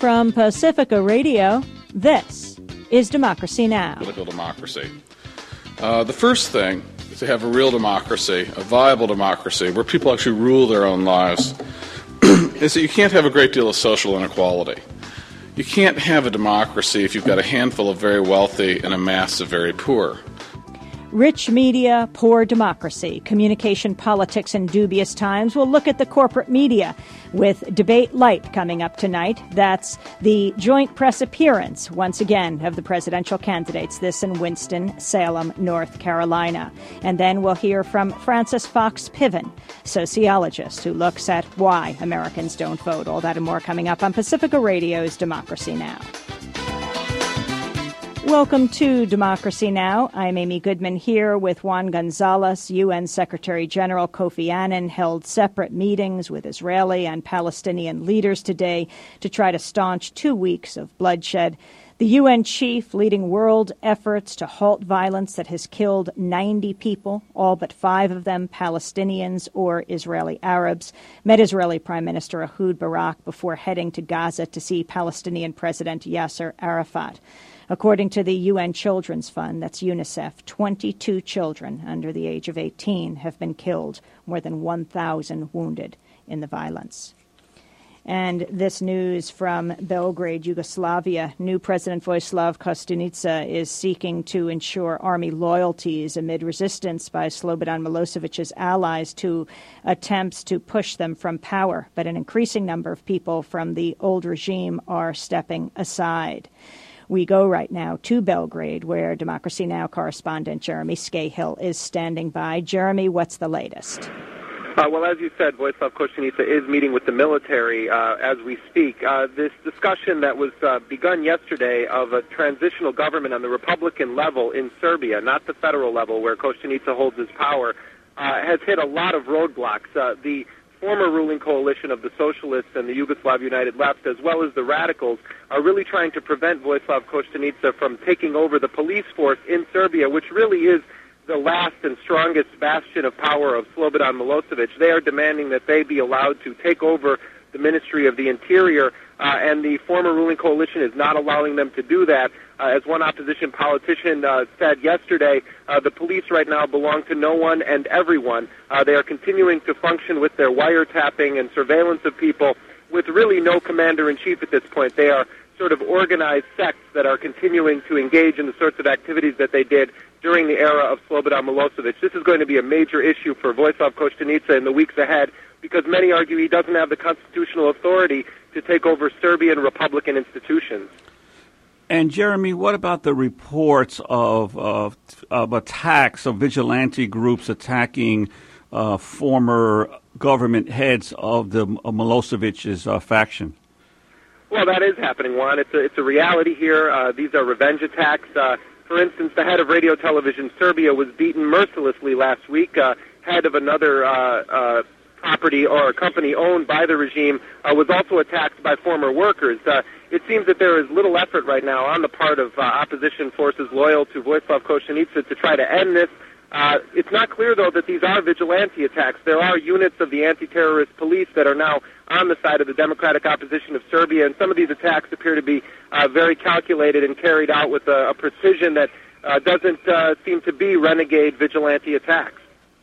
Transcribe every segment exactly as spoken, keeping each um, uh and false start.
From Pacifica Radio, this is Democracy Now! Political democracy. Uh, the first thing is to have a real democracy, a viable democracy, where people actually rule their own lives, is that you can't have a great deal of social inequality. You can't have a democracy if you've got a handful of very wealthy and a mass of very poor. Rich media, poor democracy. Communication politics in dubious times. We'll look at the corporate media with Debate Light coming up tonight. That's the joint press appearance, once again, of the presidential candidates, this in Winston-Salem, North Carolina. And then we'll hear from Frances Fox Piven, sociologist who looks at why Americans don't vote. All that and more coming up on Pacifica Radio's Democracy Now! Welcome to Democracy Now! I'm Amy Goodman here with Juan Gonzalez. U N Secretary General Kofi Annan held separate meetings with Israeli and Palestinian leaders today to try to staunch two weeks of bloodshed. The U N chief leading world efforts to halt violence that has killed ninety people, all but five of them Palestinians or Israeli Arabs, met Israeli Prime Minister Ehud Barak before heading to Gaza to see Palestinian President Yasser Arafat. According to the U N Children's Fund, that's UNICEF, twenty-two children under the age of eighteen have been killed, more than one thousand wounded in the violence. And this news from Belgrade, Yugoslavia. New President Vojislav Kostunica is seeking to ensure army loyalties amid resistance by Slobodan Milosevic's allies to attempts to push them from power. But an increasing number of people from the old regime are stepping aside. We go right now to Belgrade, where Democracy Now! Correspondent Jeremy Scahill is standing by. Jeremy, what's the latest? Uh, well, as you said, Vojislav Kostunica is meeting with the military uh, as we speak. Uh, this discussion that was uh, begun yesterday of a transitional government on the Republican level in Serbia, not the federal level where Kostunica holds his power, uh, has hit a lot of roadblocks. Uh, the former ruling coalition of the Socialists and the Yugoslav United Left, as well as the Radicals, are really trying to prevent Vojislav Kostunica from taking over the police force in Serbia, which really is the last and strongest bastion of power of Slobodan Milosevic. They are demanding that they be allowed to take over the Ministry of the Interior, uh, and the former ruling coalition is not allowing them to do that. Uh, as one opposition politician uh, said yesterday, uh, the police right now belong to no one and everyone. Uh, they are continuing to function with their wiretapping and surveillance of people with really no commander-in-chief at this point. They are sort of organized sects that are continuing to engage in the sorts of activities that they did during the era of Slobodan Milosevic. This is going to be a major issue for Vojislav Kostunica in the weeks ahead, because many argue he doesn't have the constitutional authority to take over Serbian Republican institutions. And, Jeremy, what about the reports of, of, of attacks of vigilante groups attacking uh, former government heads of the of Milosevic's uh, faction? Well, that is happening, Juan. It's a, it's a reality here. Uh, these are revenge attacks. Uh, for instance, the head of Radio Television Serbia was beaten mercilessly last week. Uh, head of another uh, uh, property or a company owned by the regime uh, was also attacked by former workers. Uh, it seems that there is little effort right now on the part of uh, opposition forces loyal to Vojislav Kostunica to try to end this. Uh, it's not clear, though, that these are vigilante attacks. There are units of the anti-terrorist police that are now on the side of the democratic opposition of Serbia, and some of these attacks appear to be uh, very calculated and carried out with a, a precision that uh, doesn't uh, seem to be renegade vigilante attacks.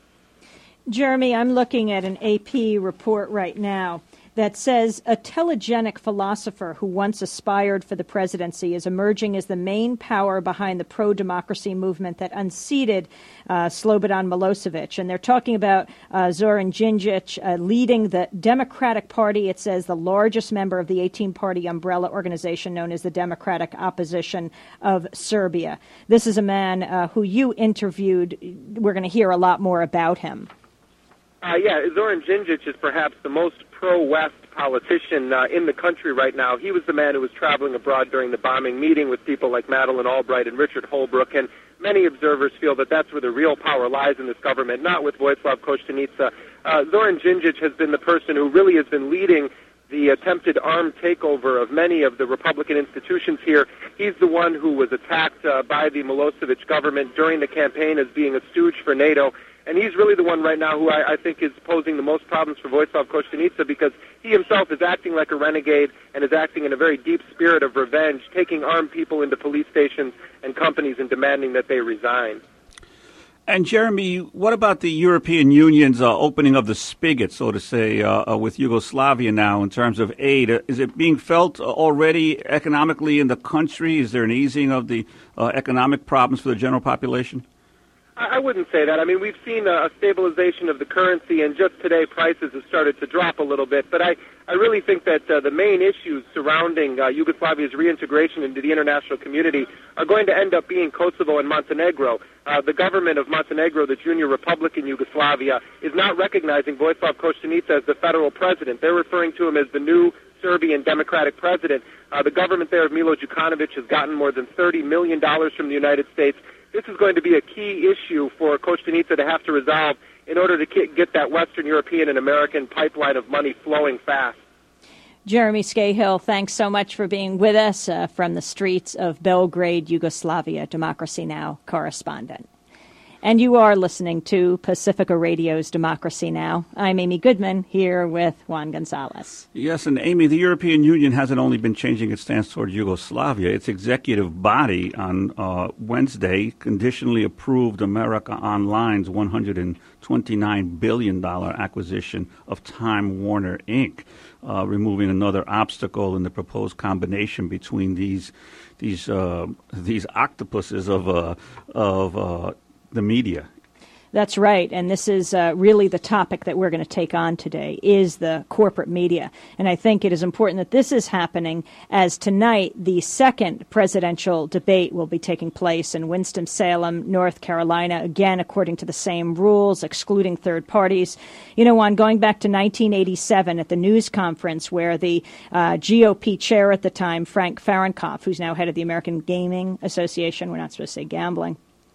Jeremy, I'm looking at an A P report right now that says a telegenic philosopher who once aspired for the presidency is emerging as the main power behind the pro-democracy movement that unseated uh, Slobodan Milosevic. And they're talking about uh, Zoran Djindjic uh, leading the Democratic Party. It says the largest member of the eighteen-party umbrella organization known as the Democratic Opposition of Serbia. This is a man uh, who you interviewed. We're going to hear a lot more about him. Uh, yeah, Zoran Djindjic is perhaps the most pro-West politician uh, in the country right now. He was the man who was traveling abroad during the bombing, meeting with people like Madeleine Albright and Richard Holbrooke, and many observers feel that that's where the real power lies in this government, not with Vojislav Kostunica. Uh, Zoran Djindjic has been the person who really has been leading the attempted armed takeover of many of the Republican institutions here. He's the one who was attacked uh, by the Milosevic government during the campaign as being a stooge for NATO. And he's really the one right now who I, I think is posing the most problems for Vojislav Koštunica, because he himself is acting like a renegade and is acting in a very deep spirit of revenge, taking armed people into police stations and companies and demanding that they resign. And Jeremy, what about the European Union's uh, opening of the spigot, so to say, uh, uh, with Yugoslavia now in terms of aid? Uh, is it being felt already economically in the country? Is there an easing of the uh, economic problems for the general population? I wouldn't say that. I mean, we've seen a stabilization of the currency, and just today prices have started to drop a little bit. But I, I really think that uh, the main issues surrounding uh, Yugoslavia's reintegration into the international community are going to end up being Kosovo and Montenegro. Uh, the government of Montenegro, the junior republic in Yugoslavia, is not recognizing Vojislav Koštunica as the federal president. They're referring to him as the new Serbian democratic president. Uh, the government there of Milo Đukanović has gotten more than thirty million dollars from the United States. This is going to be a key issue for Koštunica to have to resolve in order to get that Western European and American pipeline of money flowing fast. Jeremy Scahill, thanks so much for being with us uh, from the streets of Belgrade, Yugoslavia, Democracy Now! Correspondent. And you are listening to Pacifica Radio's Democracy Now! I'm Amy Goodman, here with Juan Gonzalez. Yes, and Amy, the European Union hasn't only been changing its stance toward Yugoslavia. Its executive body on uh, Wednesday conditionally approved America Online's one hundred twenty-nine billion dollars acquisition of Time Warner Incorporated, uh, removing another obstacle in the proposed combination between these these uh, these octopuses of uh, of uh, the media. That's right, and this is uh, really the topic that we're going to take on today, is the corporate media. And I think it is important that this is happening as tonight the second presidential debate will be taking place in Winston-Salem, North Carolina, again, according to the same rules, excluding third parties. You know, Juan, going back to nineteen eighty-seven at the news conference where the uh, G O P chair at the time, Frank Fahrenkopf, who's now head of the American Gaming Association, we're not supposed to say gambling,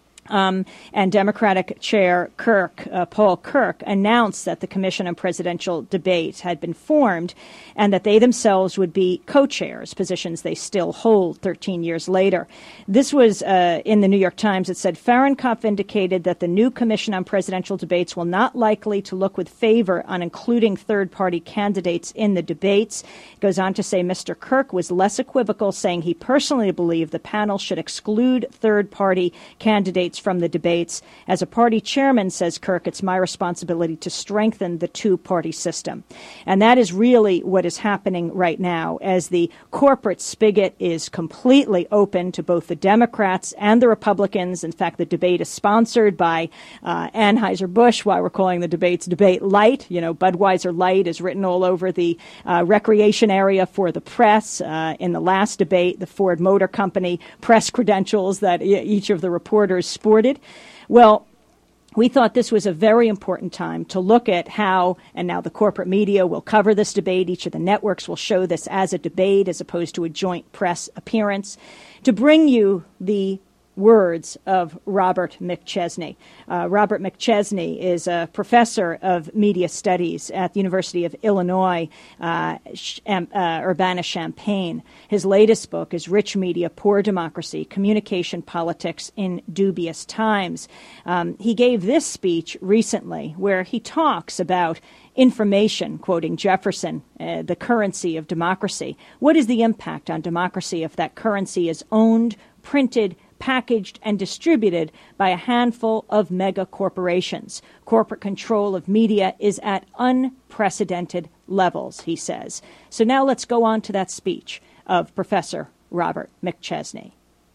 Um, and Democratic Chair Kirk, uh, Paul Kirk, announced that the Commission on Presidential Debate had been formed and that they themselves would be co-chairs, positions they still hold thirteen years later. This was uh, in the New York Times. It said, Fahrenkopf indicated that the new Commission on Presidential Debates will not likely to look with favor on including third-party candidates in the debates. It goes on to say Mister Kirk was less equivocal, saying he personally believed the panel should exclude third-party candidates from the debates. As a party chairman, says Kirk, it's my responsibility to strengthen the two-party system. And that is really what is happening right now, as the corporate spigot is completely open to both the Democrats and the Republicans. In fact, the debate is sponsored by uh, Anheuser-Busch, why we're calling the debates Debate Light. You know, Budweiser Light is written all over the uh, recreation area for the press. Uh, in the last debate, the Ford Motor Company press credentials that e- each of the reporters sported. Well, we thought this was a very important time to look at how, and now the corporate media will cover this debate. Each of the networks will show this as a debate as opposed to a joint press appearance, to bring you the words of Robert McChesney. Uh, Robert McChesney is a professor of media studies at the University of Illinois, uh, uh, Urbana-Champaign. His latest book is Rich Media, Poor Democracy, Communication Politics in Dubious Times. Um, he gave this speech recently where he talks about information, quoting Jefferson, uh, the currency of democracy. What is the impact on democracy if that currency is owned, printed, packaged, and distributed by a handful of mega corporations? Corporate control of media is at unprecedented levels, he says. So now let's go on to that speech of Professor Robert McChesney.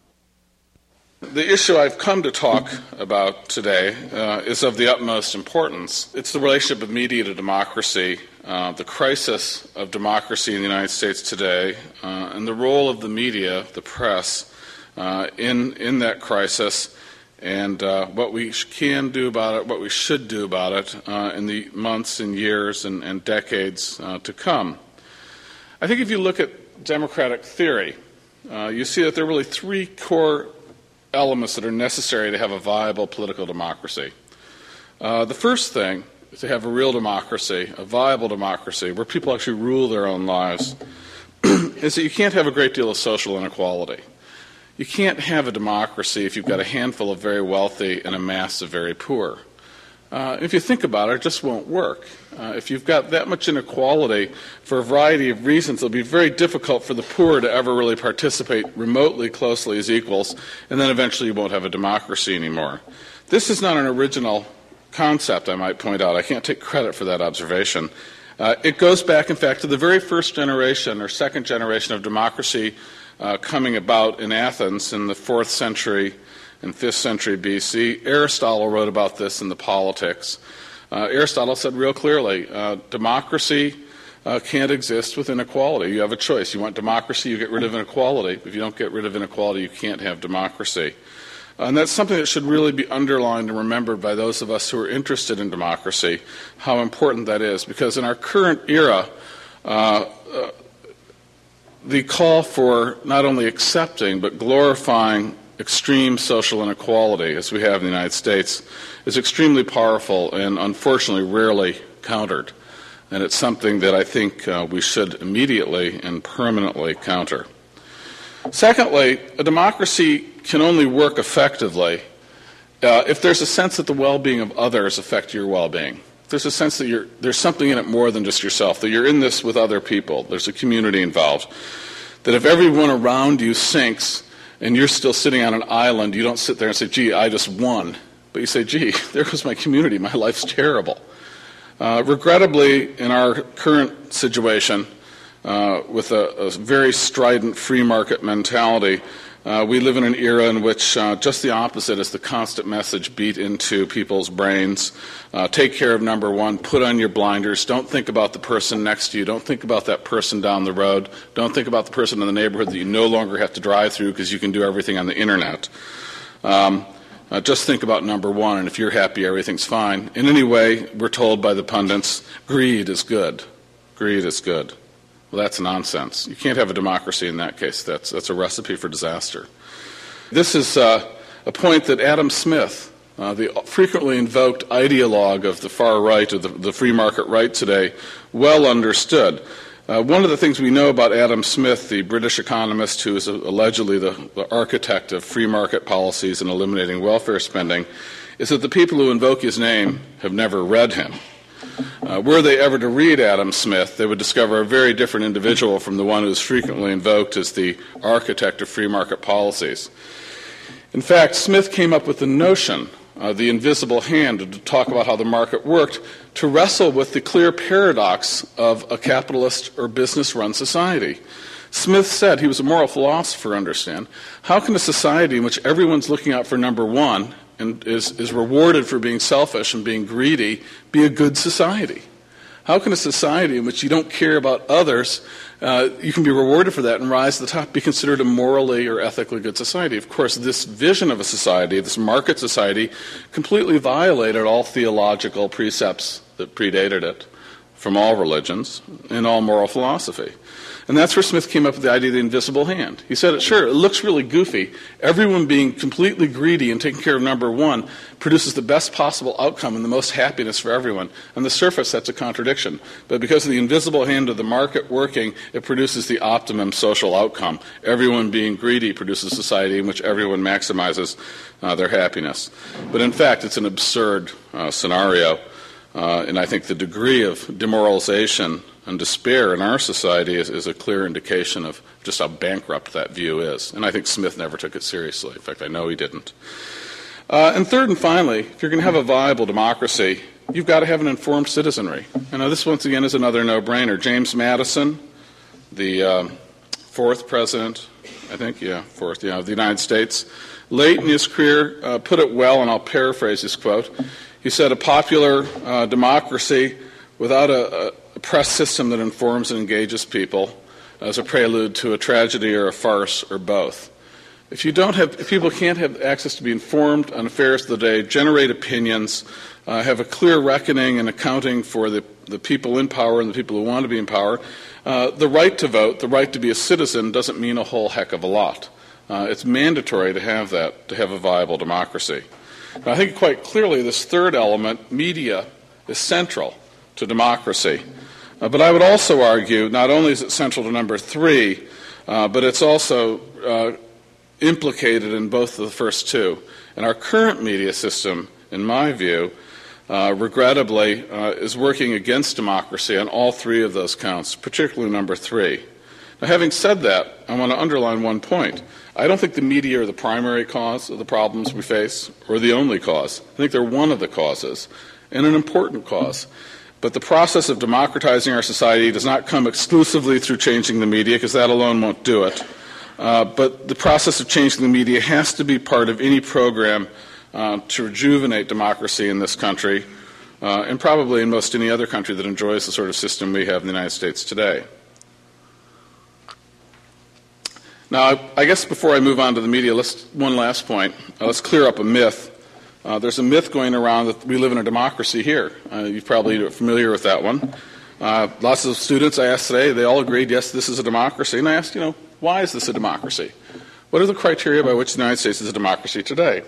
The issue I've come to talk about today uh, is of the utmost importance. It's the relationship of media to democracy, uh, the crisis of democracy in the United States today, uh, and the role of the media, the press, uh, in in that crisis, and uh, what we can do about it, what we should do about it uh, in the months and years and, and decades uh, to come. I think if you look at democratic theory, uh, you see that there are really three core elements that are necessary to have a viable political democracy. Uh, the first thing is to have a real democracy, a viable democracy, where people actually rule their own lives, is that you can't have a great deal of social inequality. You can't have a democracy if you've got a handful of very wealthy and a mass of very poor. Uh, if you think about it, it just won't work. Uh, if you've got that much inequality for a variety of reasons, it'll be very difficult for the poor to ever really participate remotely closely as equals, and then eventually you won't have a democracy anymore. This is not an original concept, I might point out. I can't take credit for that observation. Uh, it goes back, in fact, to the very first generation or second generation of democracy uh, coming about in Athens in the fourth century and fifth century B C. Aristotle wrote about this in the Politics. Uh, Aristotle said real clearly, uh, democracy uh, can't exist with inequality. You have a choice. You want democracy, you get rid of inequality. If you don't get rid of inequality, you can't have democracy. Uh, and that's something that should really be underlined and remembered by those of us who are interested in democracy, how important that is. Because in our current era, uh, uh, the call for not only accepting but glorifying extreme social inequality, as we have in the United States, is extremely powerful and unfortunately rarely countered. And it's something that I think uh, we should immediately and permanently counter. Secondly, a democracy can only work effectively uh, if there's a sense that the well-being of others affect your well-being. There's a sense that you're, there's something in it more than just yourself, that you're in this with other people. There's a community involved. That if everyone around you sinks and you're still sitting on an island, you don't sit there and say, gee, I just won. But you say, gee, there goes my community. My life's terrible. Uh, regrettably, in our current situation, uh, with a, a very strident free market mentality, uh, we live in an era in which uh, just the opposite is the constant message beat into people's brains. Uh, take care of number one. Put on your blinders. Don't think about the person next to you. Don't think about that person down the road. Don't think about the person in the neighborhood that you no longer have to drive through because you can do everything on the internet. Um, uh, just think about number one, and if you're happy, everything's fine. In any way, we're told by the pundits, greed is good. Greed is good. Well, that's nonsense. You can't have a democracy in that case. That's, that's a recipe for disaster. This is uh, a point that Adam Smith, uh, the frequently invoked ideologue of the far right, of the, the free market right today, well understood. Uh, one of the things we know about Adam Smith, the British economist who is allegedly the, the architect of free market policies and eliminating welfare spending, is that the people who invoke his name have never read him. Uh, were they ever to read Adam Smith, they would discover a very different individual from the one who is frequently invoked as the architect of free market policies. In fact, Smith came up with the notion, uh, the invisible hand, to talk about how the market worked, to wrestle with the clear paradox of a capitalist or business-run society. Smith said, he was a moral philosopher, understand, how can a society in which everyone's looking out for number one and is, is rewarded for being selfish and being greedy be a good society? How can a society in which you don't care about others, uh, you can be rewarded for that and rise to the top, be considered a morally or ethically good society? Of course, this vision of a society, this market society, completely violated all theological precepts that predated it from all religions and all moral philosophy. And that's where Smith came up with the idea of the invisible hand. He said, sure, it looks really goofy. Everyone being completely greedy and taking care of number one produces the best possible outcome and the most happiness for everyone. On the surface, that's a contradiction. But because of the invisible hand of the market working, it produces the optimum social outcome. Everyone being greedy produces a society in which everyone maximizes uh, their happiness. But in fact, it's an absurd uh, scenario. Uh, and I think the degree of demoralization and despair in our society is, is a clear indication of just how bankrupt that view is. And I think Smith never took it seriously. In fact, I know he didn't. Uh, and third and finally, if you're going to have a viable democracy, you've got to have an informed citizenry. And now this, once again, is another no-brainer. James Madison, the um, fourth president, I think, yeah, fourth, yeah, of the United States, late in his career, uh, put it well, and I'll paraphrase his quote. He said, a popular uh, democracy without a, a press system that informs and engages people is a prelude to a tragedy or a farce or both. If you don't have, if people can't have access to be informed on affairs of the day, generate opinions, uh, have a clear reckoning and accounting for the, the people in power and the people who want to be in power, uh, the right to vote, the right to be a citizen doesn't mean a whole heck of a lot. Uh, it's mandatory to have that, to have a viable democracy. Now, I think quite clearly this third element, media, is central to democracy. Uh, but I would also argue not only is it central to number three, uh, but it's also uh, implicated in both of the first two. And our current media system, in my view, uh, regrettably, uh, is working against democracy on all three of those counts, particularly number three. Now, having said that, I want to underline one point. I don't think the media are the primary cause of the problems we face, or the only cause. I think they're one of the causes, and an important cause. But the process of democratizing our society does not come exclusively through changing the media, because that alone won't do it. Uh, but the process of changing the media has to be part of any program uh, to rejuvenate democracy in this country, uh, and probably in most any other country that enjoys the sort of system we have in the United States today. Now, I guess before I move on to the media, let's, one last point. Uh, let's clear up a myth. Uh, there's a myth going around that we live in a democracy here. Uh, you're probably familiar with that one. Uh, lots of students I asked today, they all agreed, yes, this is a democracy. And I asked, you know, why is this a democracy? What are the criteria by which the United States is a democracy today?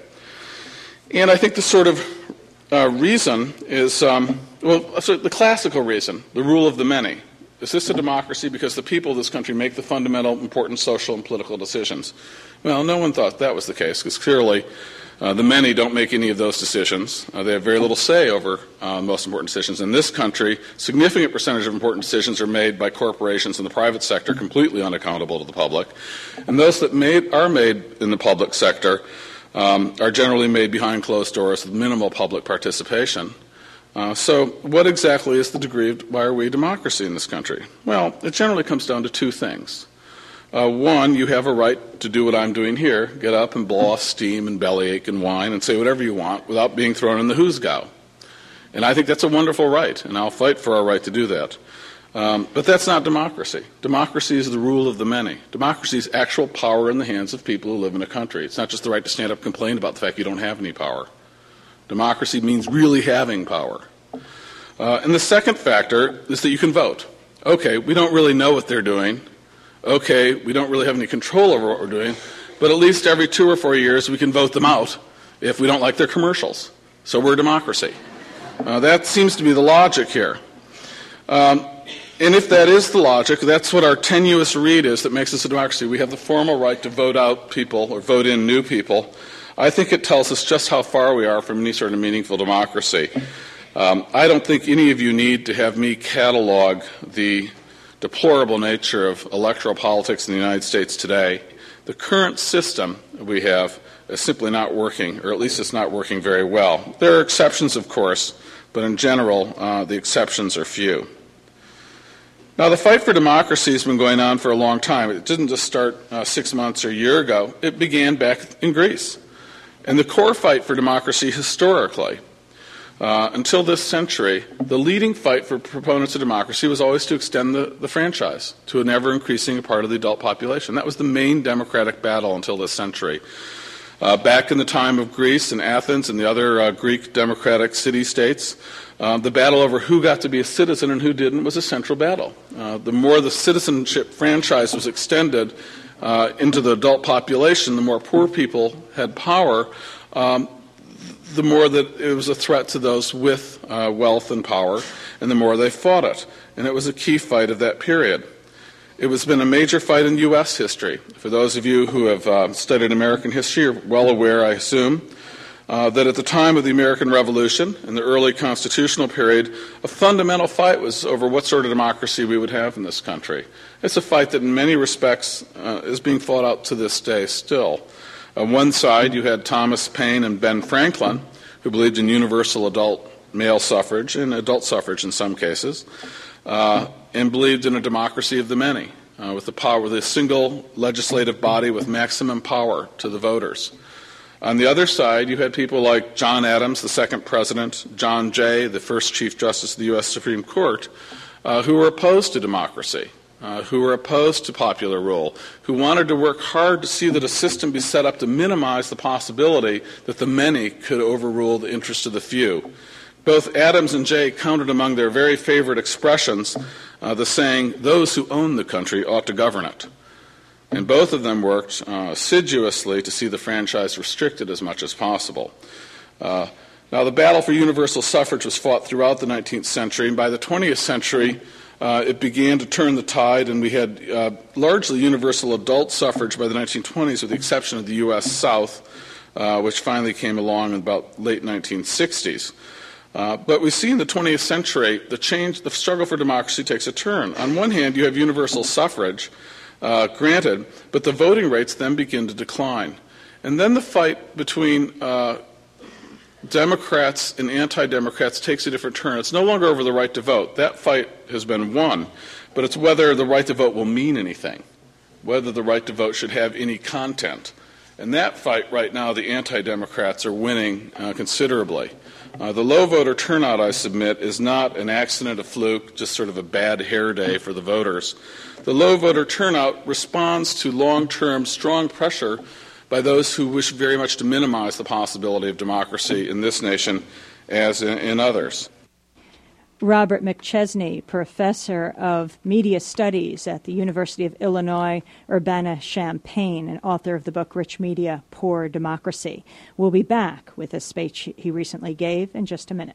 And I think the sort of uh, reason is, um, well, so the classical reason, the rule of the many. Is this a democracy because the people of this country make the fundamental important social and political decisions? Well, no one thought that was the case, because clearly uh, the many don't make any of those decisions. Uh, they have very little say over uh, most important decisions. In this country, significant percentage of important decisions are made by corporations in the private sector, completely unaccountable to the public. And those that made, are made in the public sector um, are generally made behind closed doors with minimal public participation. Uh, so what exactly is the degree of why are we a democracy in this country? Well, it generally comes down to two things. Uh, one, you have a right to do what I'm doing here, get up and blow off steam and bellyache and whine and say whatever you want without being thrown in the hoosgow. And I think that's a wonderful right, and I'll fight for our right to do that. Um, but that's not democracy. Democracy is the rule of the many. Democracy is actual power in the hands of people who live in a country. It's not just the right to stand up and complain about the fact you don't have any power. Democracy means really having power. Uh, and the second factor is that you can vote. Okay, we don't really know what they're doing. Okay, we don't really have any control over what we're doing. But at least every two or four years we can vote them out if we don't like their commercials. So we're a democracy. Uh, that seems to be the logic here. Um, and if that is the logic, that's what our tenuous read is that makes us a democracy. We have the formal right to vote out people or vote in new people. I think it tells us just how far we are from any sort of meaningful democracy. Um, I don't think any of you need to have me catalog the deplorable nature of electoral politics in the United States today. The current system we have is simply not working, or at least it's not working very well. There are exceptions, of course, but in general, uh, the exceptions are few. Now, the fight for democracy has been going on for a long time. It didn't just start uh, six months or a year ago. It began back in Greece. And the core fight for democracy historically, uh, until this century, the leading fight for proponents of democracy was always to extend the, the franchise to an ever-increasing part of the adult population. That was the main democratic battle until this century. Uh, back in the time of Greece and Athens and the other uh, Greek democratic city-states, uh, the battle over who got to be a citizen and who didn't was a central battle. Uh, the more the citizenship franchise was extended Uh, into the adult population, the more poor people had power, um, the more that it was a threat to those with uh, wealth and power, and the more they fought it. And it was a key fight of that period. It has been a major fight in U S history. For those of you who have uh, studied American history, you're well aware, I assume, uh, that at the time of the American Revolution, in the early constitutional period, a fundamental fight was over what sort of democracy we would have in this country. It's a fight that in many respects uh, is being fought out to this day still. On one side, you had Thomas Paine and Ben Franklin, who believed in universal adult male suffrage and adult suffrage in some cases, uh, and believed in a democracy of the many, uh, with the power, with a single legislative body with maximum power to the voters. On the other side, you had people like John Adams, the second president, John Jay, the first Chief Justice of the U S Supreme Court, uh, who were opposed to democracy, uh, who were opposed to popular rule, who wanted to work hard to see that a system be set up to minimize the possibility that the many could overrule the interests of the few. Both Adams and Jay counted among their very favorite expressions uh, the saying, "Those who own the country ought to govern it." And both of them worked uh, assiduously to see the franchise restricted as much as possible. Uh, now, the battle for universal suffrage was fought throughout the nineteenth century, and by the twentieth century, uh, it began to turn the tide, and we had uh, largely universal adult suffrage by the nineteen twenties, with the exception of the U S South, uh, which finally came along in about late nineteen sixties. Uh, but we see in the twentieth century the change, the struggle for democracy takes a turn. On one hand, you have universal suffrage, uh, granted, but the voting rates then begin to decline. And then the fight between uh, Democrats and anti-Democrats takes a different turn. It's no longer over the right to vote. That fight has been won, but it's whether the right to vote will mean anything, whether the right to vote should have any content. And that fight right now, the anti-Democrats are winning uh, considerably. Uh, the low voter turnout, I submit, is not an accident, a fluke, just sort of a bad hair day for the voters. The low voter turnout responds to long-term strong pressure by those who wish very much to minimize the possibility of democracy in this nation as in, in others. Robert McChesney, professor of media studies at the University of Illinois Urbana-Champaign and author of the book Rich Media, Poor Democracy. We'll be back with a speech he recently gave in just a minute.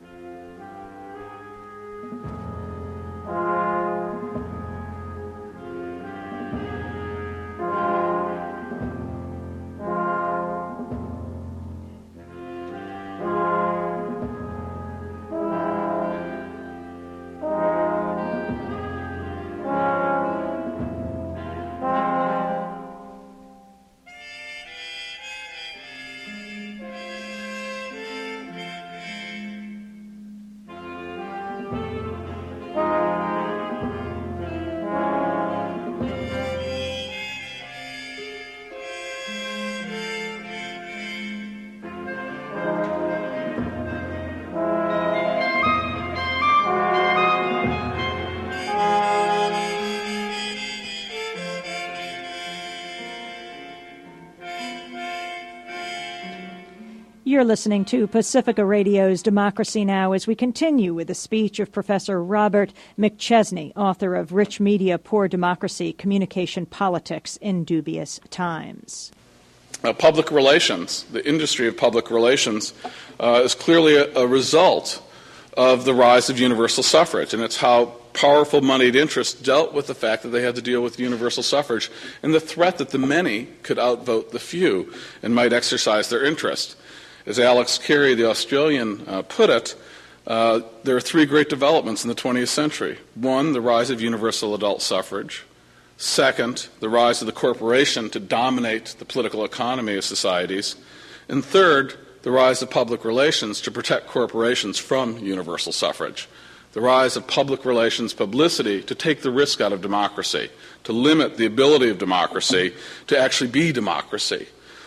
You're listening to Pacifica Radio's Democracy Now! As we continue with a speech of Professor Robert McChesney, author of Rich Media, Poor Democracy, Communication Politics in Dubious Times. Uh, public relations, the industry of public relations, uh, is clearly a, a result of the rise of universal suffrage, and it's how powerful moneyed interests dealt with the fact that they had to deal with universal suffrage and the threat that the many could outvote the few and might exercise their interest. As Alex Carey, the Australian, uh, put it, uh, there are three great developments in the twentieth century. One, the rise of universal adult suffrage. Second, the rise of the corporation to dominate the political economy of societies. And third, the rise of public relations to protect corporations from universal suffrage. The rise of public relations publicity to take the risk out of democracy, to limit the ability of democracy to actually be democracy.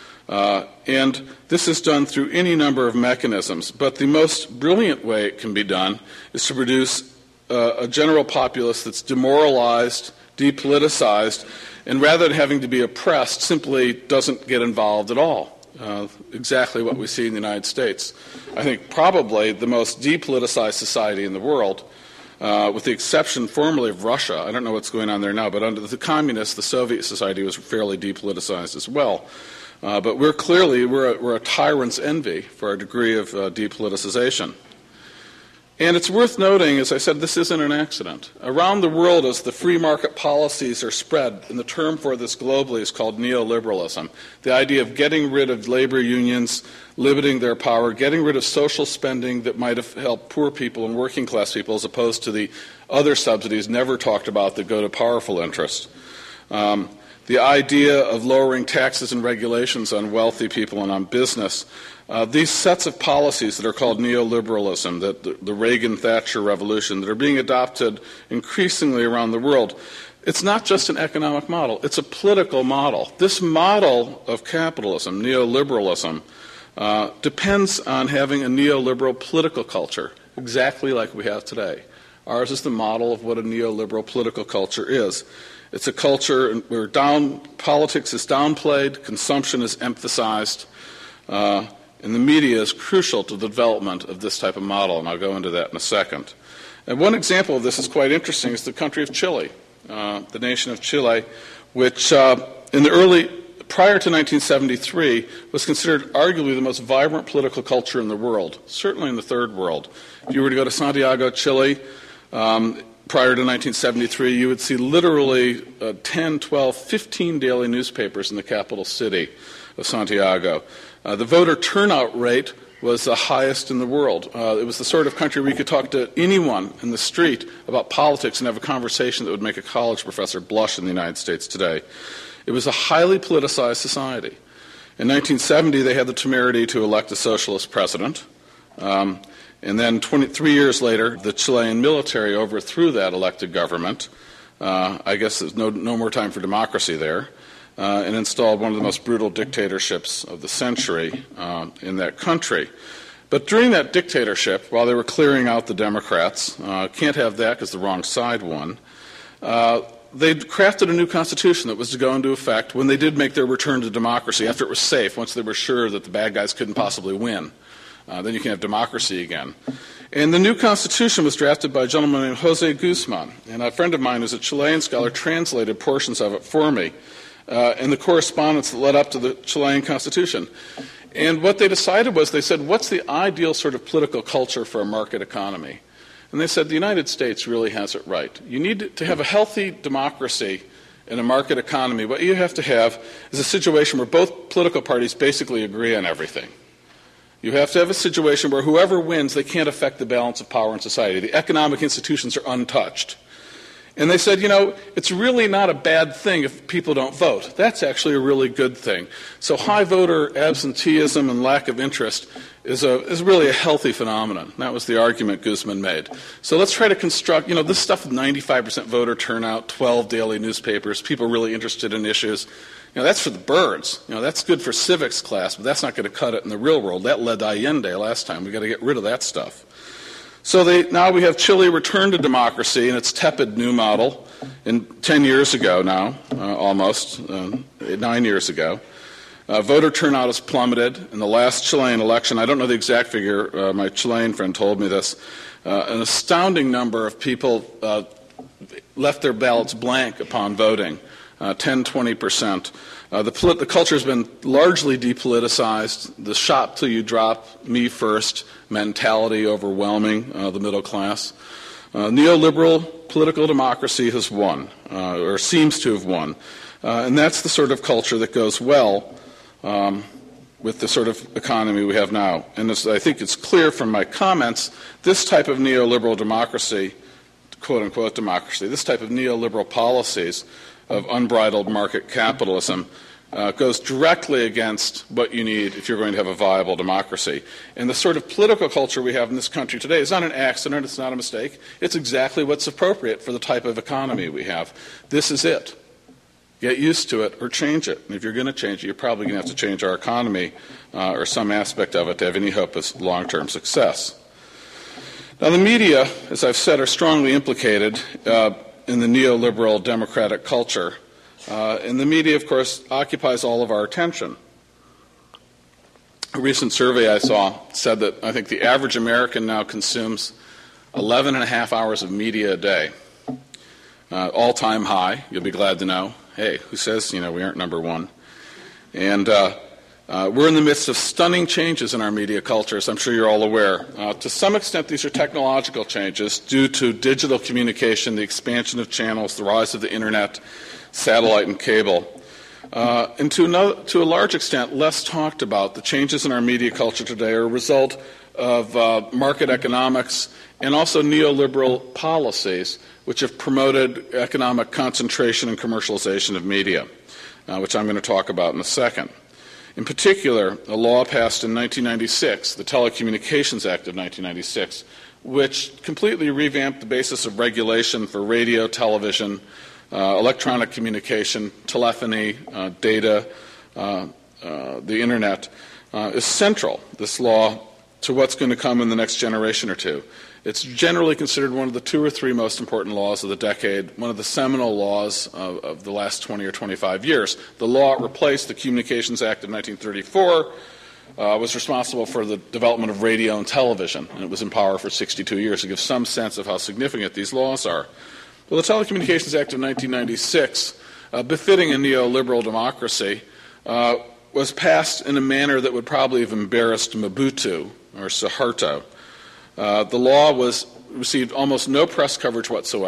Uh, and this is done through any number of mechanisms, but the most brilliant way it can be done is to produce uh, a general populace that's demoralized, depoliticized, and rather than having to be oppressed, simply doesn't get involved at all. Uh, exactly what we see in the United States. I think probably the most depoliticized society in the world, uh, with the exception formerly of Russia. I don't know what's going on there now, but under the communists, the Soviet society was fairly depoliticized as well. Uh, but we're clearly, we're a, we're a tyrant's envy for our degree of uh, depoliticization. And it's worth noting, as I said, this isn't an accident. Around the world, as the free market policies are spread, and the term for this globally is called neoliberalism, the idea of getting rid of labor unions, limiting their power, getting rid of social spending that might have helped poor people and working class people as opposed to the other subsidies never talked about that go to powerful interests. Um, The idea of lowering taxes and regulations on wealthy people and on business, uh, these sets of policies that are called neoliberalism, that the, the Reagan-Thatcher revolution, that are being adopted increasingly around the world, it's not just an economic model, it's a political model. This model of capitalism, neoliberalism, uh, depends on having a neoliberal political culture, exactly like we have today. Ours is the model of what a neoliberal political culture is. It's a culture where down, politics is downplayed, consumption is emphasized, uh, and the media is crucial to the development of this type of model, and I'll go into that in a second. And one example of this is quite interesting. It's the country of Chile, uh, the nation of Chile, which uh, in the early, prior to nineteen seventy-three, was considered arguably the most vibrant political culture in the world, certainly in the third world. If you were to go to Santiago, Chile, um, prior to nineteen seventy-three, you would see literally uh, ten, twelve, fifteen daily newspapers in the capital city of Santiago. Uh, the voter turnout rate was the highest in the world. Uh, it was the sort of country where you could talk to anyone in the street about politics and have a conversation that would make a college professor blush in the United States today. It was a highly politicized society. In nineteen seventy, they had the temerity to elect a socialist president. Um, and then twenty-three years later, the Chilean military overthrew that elected government. Uh, I guess there's no, no more time for democracy there. Uh, and installed one of the most brutal dictatorships of the century uh, in that country. But during that dictatorship, while they were clearing out the Democrats, uh, can't have that because the wrong side won, uh, they crafted a new constitution that was to go into effect when they did make their return to democracy, after it was safe, once they were sure that the bad guys couldn't possibly win. Uh, then you can have democracy again. And the new constitution was drafted by a gentleman named Jose Guzman. And a friend of mine who's a Chilean scholar translated portions of it for me. Uh, and the correspondence that led up to the Chilean Constitution. And what they decided was, they said, what's the ideal sort of political culture for a market economy? And they said, the United States really has it right. You need to have a healthy democracy in a market economy. What you have to have is a situation where both political parties basically agree on everything. You have to have a situation where whoever wins, they can't affect the balance of power in society. The economic institutions are untouched. And they said, you know, it's really not a bad thing if people don't vote. That's actually a really good thing. So high voter absenteeism and lack of interest is a is really a healthy phenomenon. That was the argument Guzman made. So let's try to construct, you know, this stuff with ninety-five percent voter turnout, twelve daily newspapers, people really interested in issues. You know, that's for the birds. You know, that's good for civics class, but that's not going to cut it in the real world. That led to Allende last time. We've got to get rid of that stuff. So they, now we have Chile return to democracy in its tepid new model in ten years ago now, uh, almost, uh, nine years ago. Uh, voter turnout has plummeted. In the last Chilean election, I don't know the exact figure, uh, my Chilean friend told me this, uh, an astounding number of people uh, left their ballots blank upon voting, uh, ten, twenty percent. Uh, the, polit- the culture has been largely depoliticized. The shop till you drop, me first mentality overwhelming uh, the middle class. Uh, neoliberal political democracy has won, uh, or seems to have won. Uh, and that's the sort of culture that goes well um, with the sort of economy we have now. And as I think it's clear from my comments, this type of neoliberal democracy, quote-unquote democracy, this type of neoliberal policies of unbridled market capitalism uh, goes directly against what you need if you're going to have a viable democracy. And the sort of political culture we have in this country today is not an accident, it's not a mistake. It's exactly what's appropriate for the type of economy we have. This is it. Get used to it or change it. And if you're going to change it, you're probably going to have to change our economy uh, or some aspect of it to have any hope of long-term success. Now, the media, as I've said, are strongly implicated uh, in the neoliberal democratic culture. Uh, and the media, of course, occupies all of our attention. A recent survey I saw said that I think the average American now consumes eleven and a half hours of media a day. Uh, all-time high, you'll be glad to know. Hey, who says, you know, we aren't number one? And uh, uh, we're in the midst of stunning changes in our media culture, as I'm sure you're all aware. Uh, to some extent, these are technological changes due to digital communication, the expansion of channels, the rise of the Internet, satellite and cable. Uh, and to, no, to a large extent, less talked about, the changes in our media culture today are a result of uh, market economics and also neoliberal policies which have promoted economic concentration and commercialization of media, uh, which I'm going to talk about in a second. In particular, a law passed in nineteen ninety-six, the Telecommunications Act of nineteen ninety-six, which completely revamped the basis of regulation for radio, television, uh, electronic communication, telephony, uh, data, uh, uh, the Internet, uh, is central, this law, to what's going to come in the next generation or two. It's generally considered one of the two or three most important laws of the decade, one of the seminal laws of, of the last twenty or twenty-five years. The law replaced the Communications Act of nineteen thirty-four, uh, was responsible for the development of radio and television, and it was in power for sixty-two years to give some sense of how significant these laws are. Well, the Telecommunications Act of nineteen ninety-six, uh, befitting a neoliberal democracy, uh, was passed in a manner that would probably have embarrassed Mobutu or Suharto. Uh, the law was received almost no press coverage whatsoever.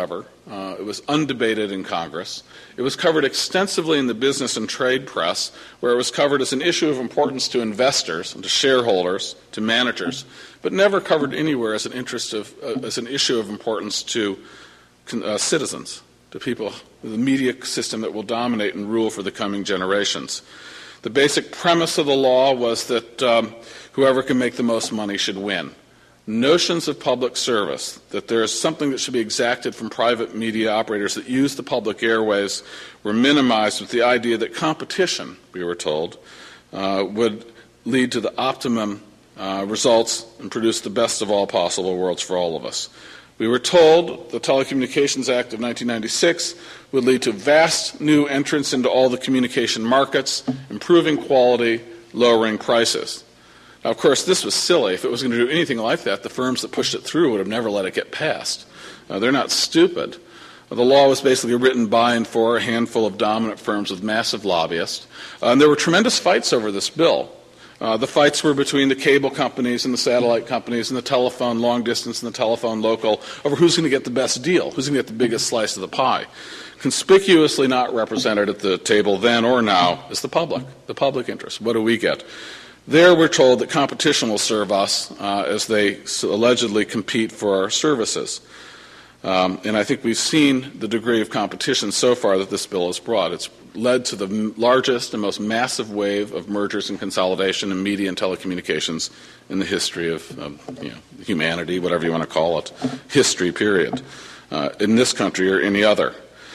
Uh, it was undebated in Congress. It was covered extensively in the business and trade press, where it was covered as an issue of importance to investors and to shareholders, to managers, but never covered anywhere as an interest of uh, as an issue of importance to uh, citizens, to people, the media system that will dominate and rule for the coming generations. The basic premise of the law was that um, whoever can make the most money should win. Notions of public service, that there is something that should be exacted from private media operators that use the public airways, were minimized with the idea that competition, we were told, uh, would lead to the optimum uh, results and produce the best of all possible worlds for all of us. We were told the Telecommunications Act of nineteen ninety-six would lead to vast new entrants into all the communication markets, improving quality, lowering prices. Now, of course, this was silly. If it was going to do anything like that, the firms that pushed it through would have never let it get passed. Uh, they're not stupid. The law was basically written by and for a handful of dominant firms with massive lobbyists. Uh, and there were tremendous fights over this bill. Uh, the fights were between the cable companies and the satellite companies and the telephone long distance and the telephone local over who's going to get the best deal, who's going to get the biggest slice of the pie. Conspicuously not represented at the table then or now is the public, the public interest. What do we get? There we're told that competition will serve us uh, as they allegedly compete for our services. Um, and I think we've seen the degree of competition so far that this bill has brought. It's led to the m- largest and most massive wave of mergers and consolidation in media and telecommunications in the history of um, you know, humanity, whatever you want to call it, history, period, uh, in this country or any other.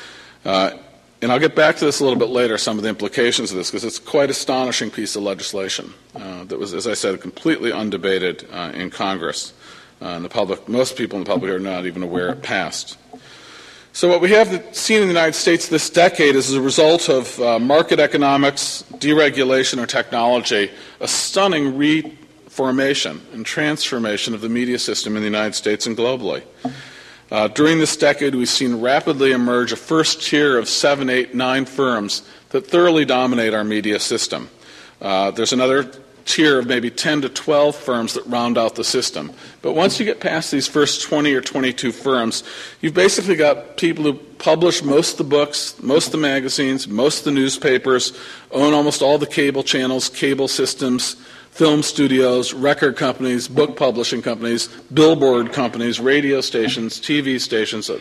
Uh, And I'll get back to this a little bit later, some of the implications of this, because it's quite an astonishing piece of legislation uh, that was, as I said, completely undebated uh, in Congress. Uh, and the public, most people in the public are not even aware it passed. So what we have seen in the United States this decade is, as a result of uh, market economics, deregulation, or technology, a stunning reformation and transformation of the media system in the United States and globally. Uh, during this decade, we've seen rapidly emerge a first tier of seven, eight, nine firms that thoroughly dominate our media system. Uh, there's another tier of maybe ten to twelve firms that round out the system. But once you get past these first twenty or twenty-two firms, you've basically got people who publish most of the books, most of the magazines, most of the newspapers, own almost all the cable channels, cable systems, film studios, record companies, book publishing companies, billboard companies, radio stations, T V stations,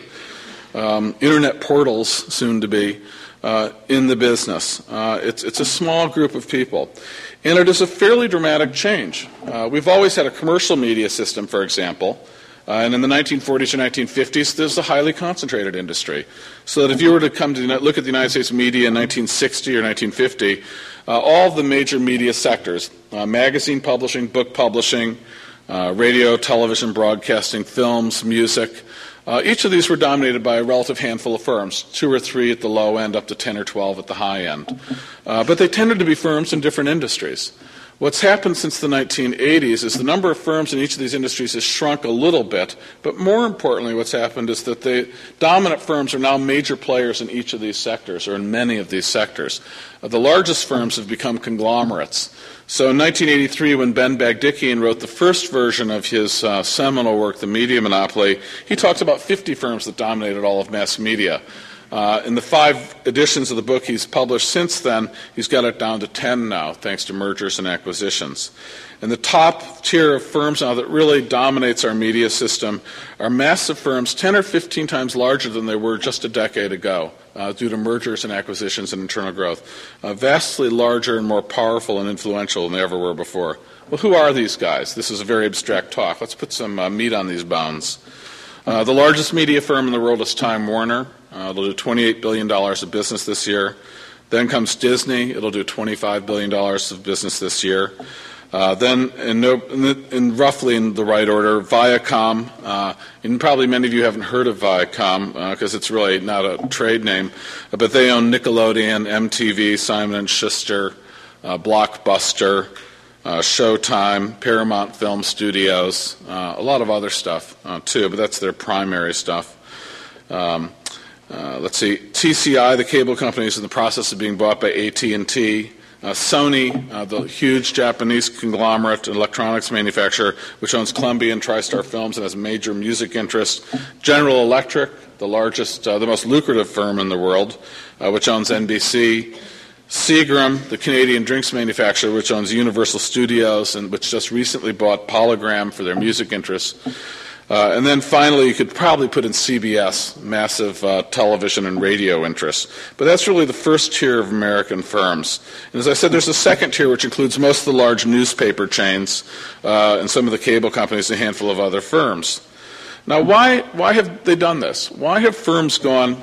um, internet portals, soon to be, uh, in the business. Uh, it's, it's a small group of people. And it is a fairly dramatic change. Uh, we've always had a commercial media system, for example, uh, and in the nineteen forties or nineteen fifties, there's a highly concentrated industry. So that if you were to come to look at the United States media in nineteen sixty or nineteen fifty, Uh, all of the major media sectors, uh, magazine publishing, book publishing, uh, radio, television, broadcasting, films, music, uh, each of these were dominated by a relative handful of firms, two or three at the low end, up to ten or twelve at the high end. Uh, but they tended to be firms in different industries. What's happened since the nineteen eighties is the number of firms in each of these industries has shrunk a little bit, but more importantly what's happened is that the dominant firms are now major players in each of these sectors, or in many of these sectors. Uh, the largest firms have become conglomerates. So in nineteen eighty-three, when Ben Bagdikian wrote the first version of his uh, seminal work, The Media Monopoly, he talks about fifty firms that dominated all of mass media. Uh, in the five editions of the book he's published since then, he's got it down to ten now, thanks to mergers and acquisitions. And the top tier of firms now that really dominates our media system are massive firms, ten or fifteen times larger than they were just a decade ago, uh, due to mergers and acquisitions and internal growth. Uh, vastly larger and more powerful and influential than they ever were before. Well, who are these guys? This is a very abstract talk. Let's put some uh, meat on these bones. Uh, the largest media firm in the world is Time Warner. Uh, it'll do twenty-eight billion dollars of business this year. Then comes Disney. It'll do twenty-five billion dollars of business this year. Uh, then, in, no, in, the, in roughly in the right order, Viacom. Uh, and probably many of you haven't heard of Viacom because uh, it's really not a trade name. Uh, but they own Nickelodeon, M T V, Simon and Schuster, uh, Blockbuster, uh, Showtime, Paramount Film Studios, uh, a lot of other stuff uh, too, but that's their primary stuff. Um, Uh, let's see, T C I, the cable company, is in the process of being bought by A T and T. Uh, Sony, uh, the huge Japanese conglomerate electronics manufacturer, which owns Columbia and TriStar Films and has major music interests. General Electric, the largest, uh, the most lucrative firm in the world, uh, which owns N B C. Seagram, the Canadian drinks manufacturer, which owns Universal Studios and which just recently bought Polygram for their music interests. Uh, and then finally, you could probably put in C B S, massive uh, television and radio interests. But that's really the first tier of American firms. And as I said, there's a second tier, which includes most of the large newspaper chains uh, and some of the cable companies and a handful of other firms. Now, why, why have they done this? Why have firms gone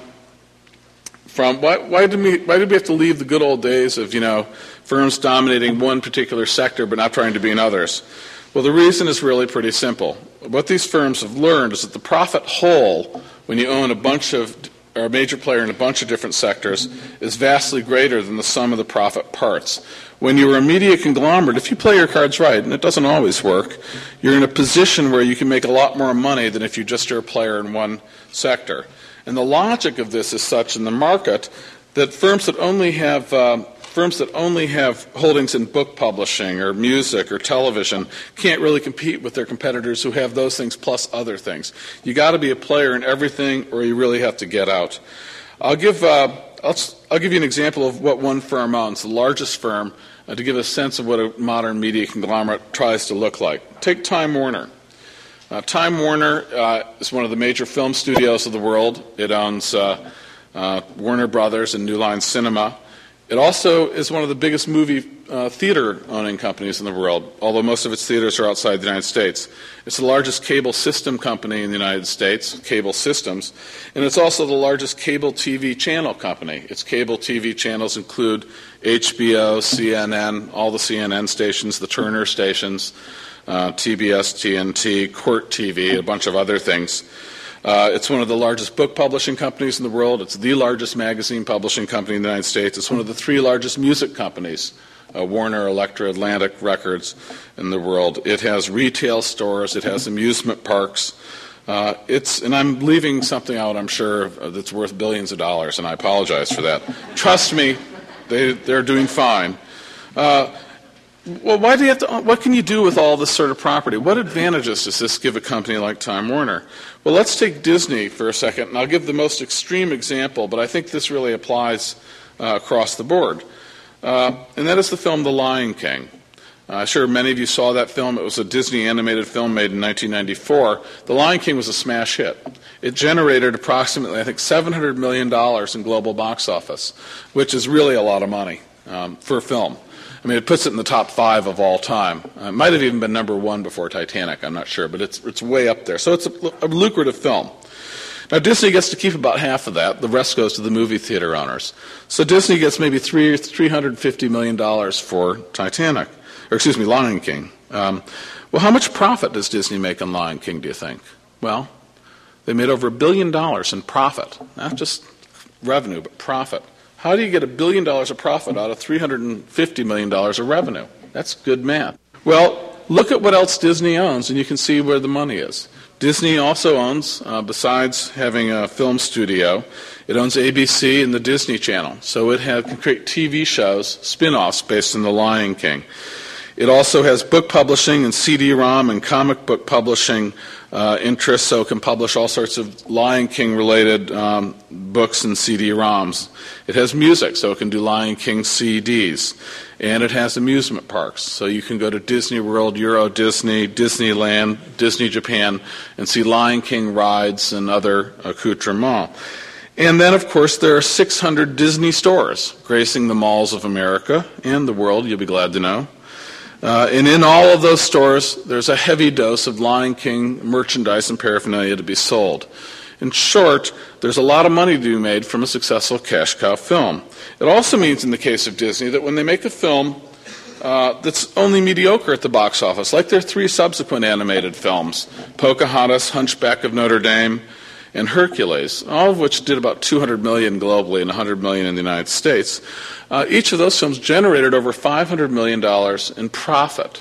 from, why, why, did we, why did we have to leave the good old days of, you know, firms dominating one particular sector but not trying to be in others? Well, the reason is really pretty simple. What these firms have learned is that the profit whole, when you own a bunch of, or a major player in a bunch of different sectors, is vastly greater than the sum of the profit parts. When you're a media conglomerate, if you play your cards right, and it doesn't always work, you're in a position where you can make a lot more money than if you just are a player in one sector. And the logic of this is such in the market that firms that only have uh, firms that only have holdings in book publishing or music or television can't really compete with their competitors who have those things plus other things. You got to be a player in everything, or you really have to get out. I'll give uh, I'll, I'll give you an example of what one firm owns, the largest firm, uh, to give a sense of what a modern media conglomerate tries to look like. Take Time Warner. Uh, Time Warner uh, is one of the major film studios of the world. It owns uh, uh, Warner Brothers and New Line Cinema. It also is one of the biggest movie uh, theater-owning companies in the world, although most of its theaters are outside the United States. It's the largest cable system company in the United States, Cable Systems, and it's also the largest cable T V channel company. Its cable T V channels include H B O, C N N, all the C N N stations, the Turner stations, uh, T B S, T N T, Court T V, a bunch of other things. Uh, it's one of the largest book publishing companies in the world. It's the largest magazine publishing company in the United States. It's one of the three largest music companies, uh, Warner, Elektra, Atlantic Records, in the world. It has retail stores. It has amusement parks. Uh, it's, and I'm leaving something out, I'm sure, uh, that's worth billions of dollars, and I apologize for that. Trust me, they, they're doing fine. Uh, Well, why do you have to, what can you do with all this sort of property? What advantages does this give a company like Time Warner? Well, let's take Disney for a second, and I'll give the most extreme example, but I think this really applies uh, across the board. Uh, and that is the film The Lion King. I'm uh, sure many of you saw that film. It was a Disney animated film made in nineteen ninety-four. The Lion King was a smash hit. It generated approximately, I think, seven hundred million dollars in global box office, which is really a lot of money um, for a film. I mean, it puts it in the top five of all time. Uh, it might have even been number one before Titanic, I'm not sure, but it's it's way up there. So it's a, a lucrative film. Now, Disney gets to keep about half of that. The rest goes to the movie theater owners. So Disney gets maybe three, three hundred fifty million dollars for Titanic, or excuse me, Lion King. Um, well, how much profit does Disney make on Lion King, do you think? Well, they made over a billion dollars in profit, not just revenue, but profit. How do you get a billion dollars of profit out of three hundred fifty million dollars of revenue? That's good math. Well, look at what else Disney owns, and you can see where the money is. Disney also owns, uh, besides having a film studio, it owns A B C and the Disney Channel. So it has, can create T V shows, spin-offs based on The Lion King. It also has book publishing and C D ROM and comic book publishing uh, interests, so it can publish all sorts of Lion King-related um, books and C D ROMs. It has music, so it can do Lion King C Ds. And it has amusement parks, so you can go to Disney World, Euro Disney, Disneyland, Disney Japan, and see Lion King rides and other accoutrements. And then, of course, there are six hundred Disney stores gracing the malls of America and the world, you'll be glad to know. Uh, and in all of those stores, there's a heavy dose of Lion King merchandise and paraphernalia to be sold. In short, there's a lot of money to be made from a successful cash cow film. It also means, in the case of Disney, that when they make a film uh, that's only mediocre at the box office, like their three subsequent animated films, Pocahontas, Hunchback of Notre Dame, and Hercules, all of which did about two hundred million dollars globally and one hundred million dollars in the United States, uh, each of those films generated over five hundred million dollars in profit.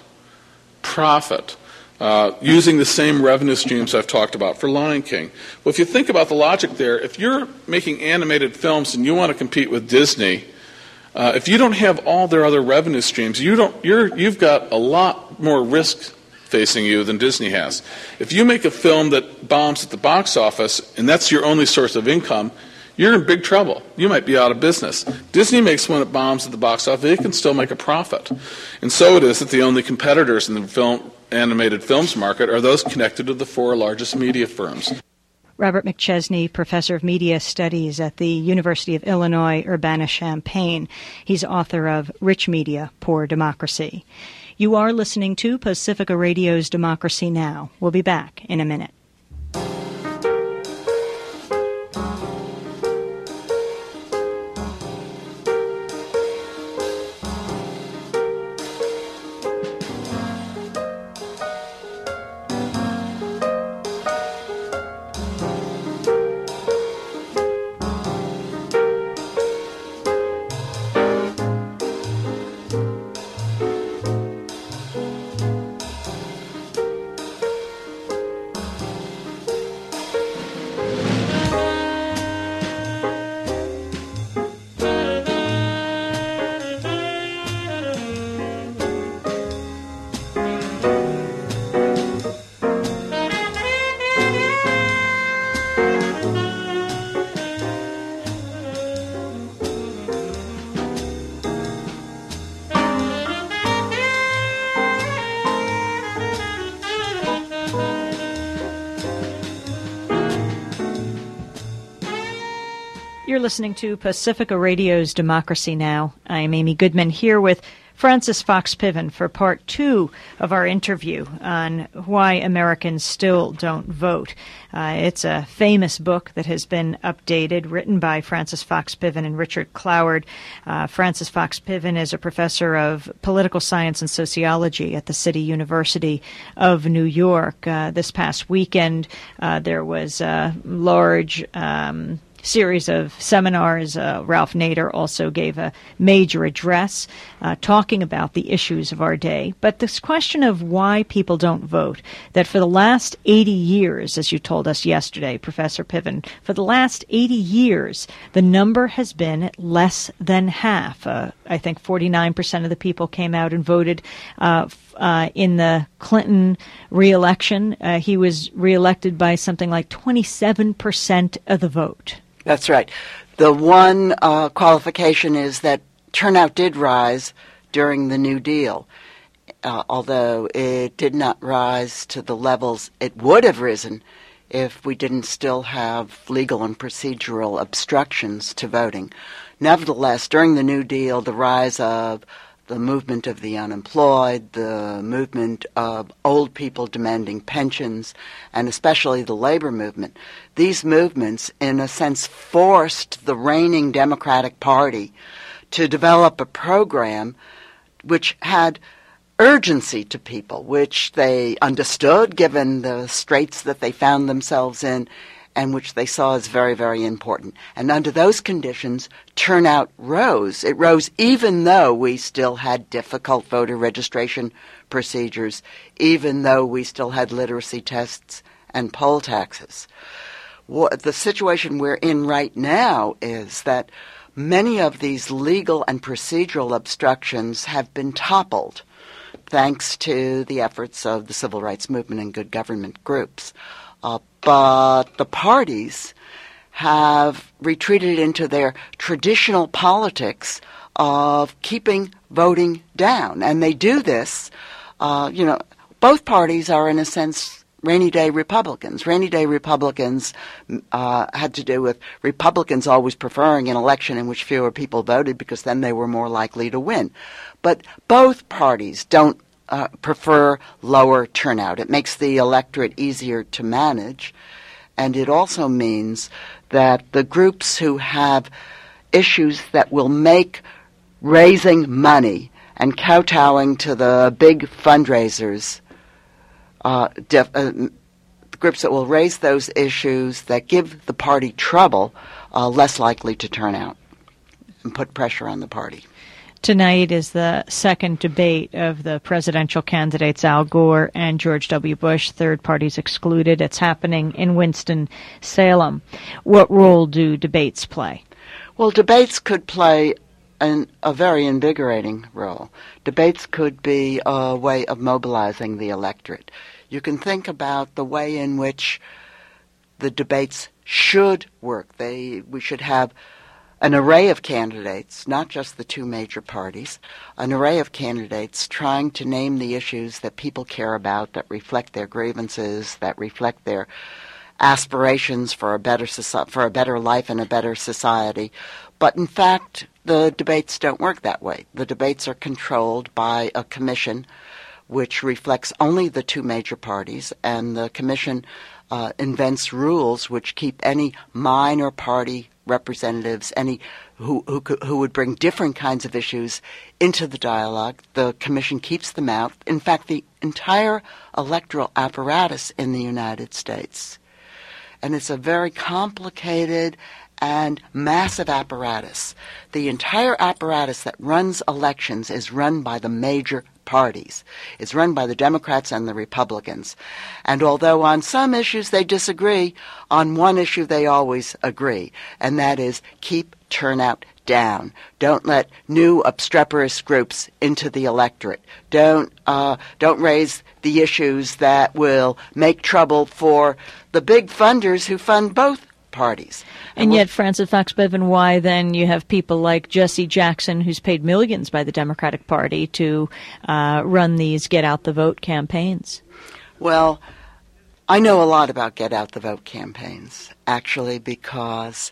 Profit. Uh, using the same revenue streams I've talked about for Lion King. Well, if you think about the logic there, if you're making animated films and you want to compete with Disney, Uh, if you don't have all their other revenue streams, you don't, you're, you've got a lot more risk facing you than Disney has. If you make a film that bombs at the box office and that's your only source of income, you're in big trouble. You might be out of business. Disney makes one that bombs at the box office, they can still make a profit. And so it is that the only competitors in the film, animated films market are those connected to the four largest media firms. Robert McChesney, professor of media studies at the University of Illinois, Urbana-Champaign. He's author of Rich Media, Poor Democracy. You are listening to Pacifica Radio's Democracy Now! We'll be back in a minute. You're listening to Pacifica Radio's Democracy Now! I'm Amy Goodman here with Frances Fox Piven for part two of our interview on why Americans still don't vote. Uh, it's a famous book that has been updated, written by Frances Fox Piven and Richard Cloward. Uh, Frances Fox Piven is a professor of political science and sociology at the City University of New York. Uh, this past weekend, uh, there was a large Um, series of seminars. Uh, Ralph Nader also gave a major address uh, talking about the issues of our day. But this question of why people don't vote, that for the last eighty years, as you told us yesterday, Professor Piven, for the last eighty years, the number has been less than half. Uh, I think forty-nine percent of the people came out and voted uh, uh, in the Clinton re-election. Uh, he was re-elected by something like twenty-seven percent of the vote. That's right. The one uh, qualification is that turnout did rise during the New Deal, uh, although it did not rise to the levels it would have risen if we didn't still have legal and procedural obstructions to voting. Nevertheless, during the New Deal, the rise of the movement of the unemployed, the movement of old people demanding pensions, and especially the labor movement. These movements, in a sense, forced the reigning Democratic Party to develop a program which had urgency to people, which they understood given the straits that they found themselves in, and which they saw as very, very important. And under those conditions, turnout rose. It rose even though we still had difficult voter registration procedures, even though we still had literacy tests and poll taxes. What the situation we're in right now is that many of these legal and procedural obstructions have been toppled thanks to the efforts of the civil rights movement and good government groups. Uh, but the parties have retreated into their traditional politics of keeping voting down. And they do this, uh, you know, both parties are in a sense rainy day Republicans. Rainy day Republicans uh, had to do with Republicans always preferring an election in which fewer people voted because then they were more likely to win. But both parties don't Uh, prefer lower turnout. It makes the electorate easier to manage, and it also means that the groups who have issues that will make raising money and kowtowing to the big fundraisers, uh, def- uh, the groups that will raise those issues that give the party trouble, uh, less likely to turn out and put pressure on the party. Tonight is the second debate of the presidential candidates Al Gore and George W. Bush. Third parties excluded. It's happening in Winston-Salem. What role do debates play? Well, debates could play an, a very invigorating role. Debates could be a way of mobilizing the electorate. You can think about the way in which the debates should work. They, we should have an array of candidates, not just the two major parties, an array of candidates trying to name the issues that people care about, that reflect their grievances, that reflect their aspirations for a better soci- for a better life and a better society. But in fact, the debates don't work that way. The debates are controlled by a commission which reflects only the two major parties, and the commission uh, invents rules which keep any minor party representatives, any who, who who would bring different kinds of issues into the dialogue. The commission keeps them out. In fact, the entire electoral apparatus in the United States, and it's a very complicated and massive apparatus. The entire apparatus that runs elections is run by the major parties. It's run by the Democrats and the Republicans. And although on some issues they disagree, on one issue they always agree, and that is keep turnout down. Don't let new obstreperous groups into the electorate. Don't uh, don't raise the issues that will make trouble for the big funders who fund both parties. And, and yet, Frances Fox Piven, why then you have people like Jesse Jackson, who's paid millions by the Democratic Party to uh, run these get-out-the-vote campaigns? Well, I know a lot about get-out-the-vote campaigns, actually, because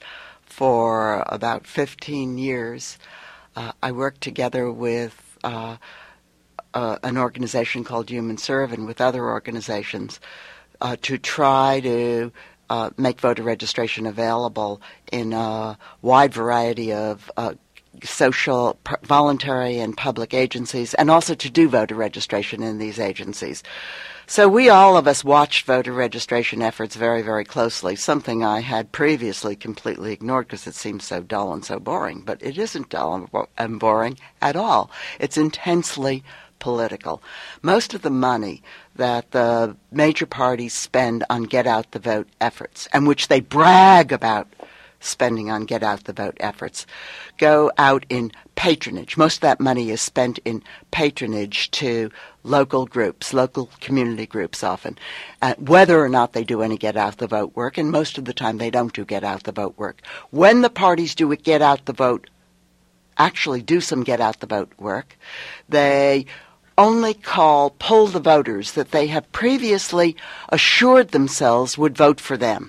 for about fifteen years, uh, I worked together with uh, uh, an organization called Human Serve and with other organizations uh, to try to Uh, make voter registration available in a wide variety of uh, social, pr- voluntary, and public agencies, and also to do voter registration in these agencies. So we, all of us, watched voter registration efforts very, very closely, something I had previously completely ignored because it seemed so dull and so boring. But it isn't dull and boring at all. It's intensely political. Most of the money that the major parties spend on get-out-the-vote efforts, and which they brag about spending on get-out-the-vote efforts, go out in patronage. Most of that money is spent in patronage to local groups, local community groups often, uh, whether or not they do any get-out-the-vote work, and most of the time they don't do get-out-the-vote work. When the parties do get-out-the-vote, actually do some get-out-the-vote work, they only call poll the voters that they have previously assured themselves would vote for them.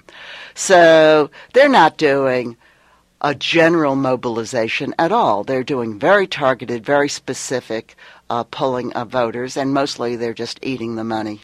So they're not doing a general mobilization at all. They're doing very targeted, very specific uh, polling of voters, and mostly they're just eating the money.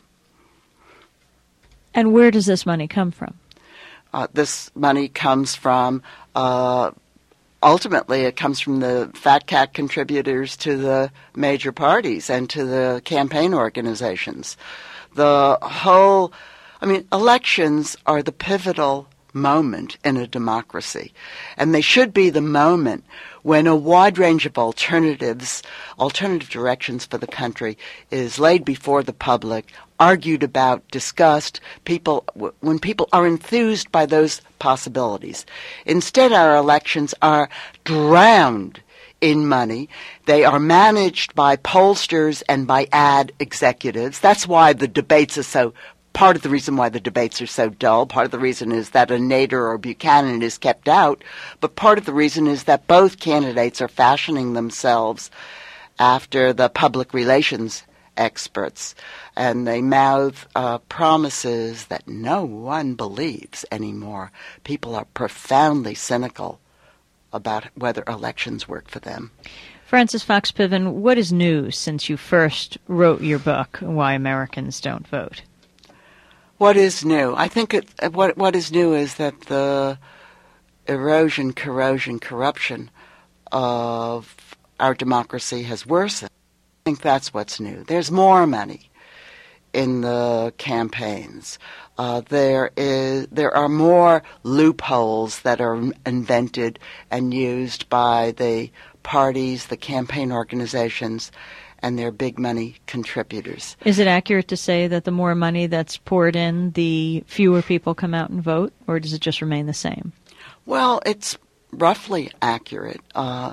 And where does this money come from? Uh, this money comes from uh, Ultimately, it comes from the fat cat contributors to the major parties and to the campaign organizations. The whole, I mean, elections are the pivotal moment in a democracy, and they should be the moment when a wide range of alternatives, alternative directions for the country is laid before the public, argued about, discussed, people, when people are enthused by those possibilities. Instead, our elections are drowned in money. They are managed by pollsters and by ad executives. That's why the debates are so Part of the reason why the debates are so dull, part of the reason is that a Nader or Buchanan is kept out, but part of the reason is that both candidates are fashioning themselves after the public relations experts, and they mouth uh, promises that no one believes anymore. People are profoundly cynical about whether elections work for them. Frances Fox Piven, what is new since you first wrote your book, Why Americans Don't Vote? What is new? I think it, what what is new is that the erosion, corrosion, corruption of our democracy has worsened. I think that's what's new. There's more money in the campaigns. Uh, there is there are more loopholes that are invented and used by the parties, the campaign organizations, and their big money contributors. Is it accurate to say that the more money that's poured in, the fewer people come out and vote, or does it just remain the same? Well, it's roughly accurate. Uh,